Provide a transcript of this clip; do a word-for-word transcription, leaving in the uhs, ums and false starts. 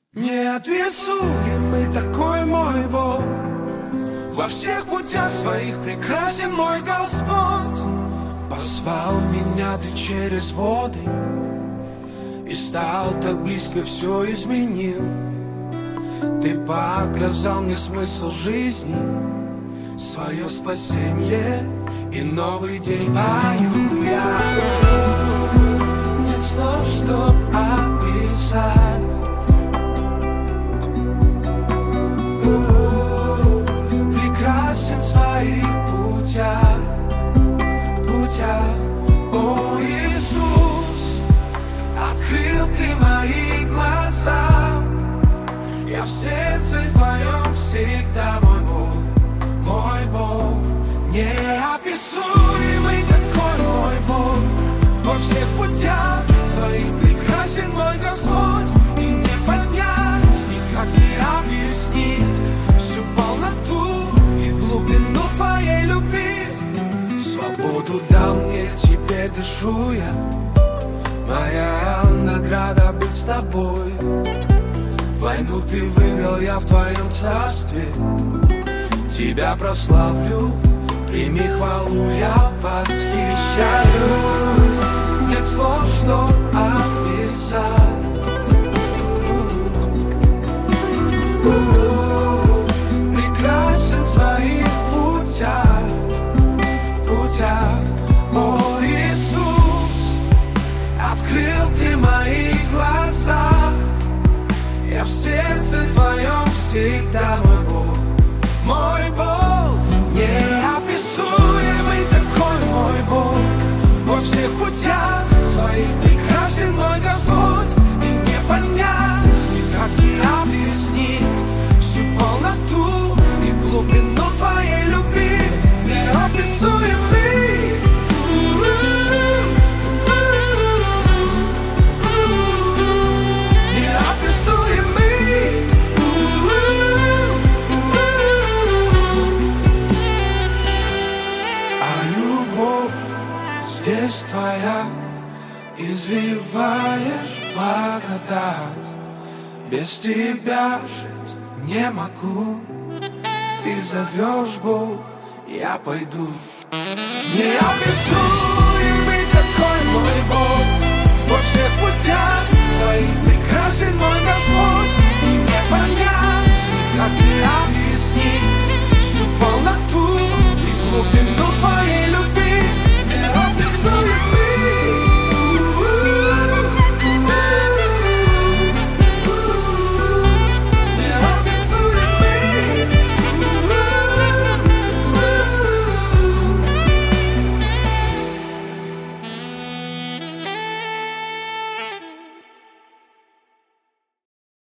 Неописуемый такой мой Бог, во всех путях своих прекрасен мой Господь. Позвал меня ты через воды и стал так близко, все изменил. Ты показал мне смысл жизни, свое спасение и новый день. Пою я, нет слов, чтоб описать. Прекрасен в своих путях, путях. О, Иисус, открыл ты мои глаза. Я в сердце твоем всегда мой Бог, мой Бог. Неописуемый такой мой Бог, во всех путях своих прекрасен мой Господь. И не понять, никак не объяснить всю полноту и глубину твоей любви. Свободу дал мне, теперь дышу я. Моя награда быть с тобой. Войну ты выиграл, я в твоем царстве. Тебя прославлю, прими хвалу, я восхищаюсь. Нет слов, чтоб описать. Прекрасен в своих путях, путях. О, Иисус, открыл ты мои глаза. Я в сердце твоем всегда мой Бог, мой Бог. Неописуемый такой мой Бог, во всех путях своих прекрасен мой Господь. И не понять, никак не объяснить всю полноту и глубину твоей любви. Неописуемый. Здесь твоя, изливаешь благодать. Без тебя жить не могу. Ты зовешь, Бог, я пойду. Неописуемый такой мой Бог, во всех путях своих прекрасен мой Господь.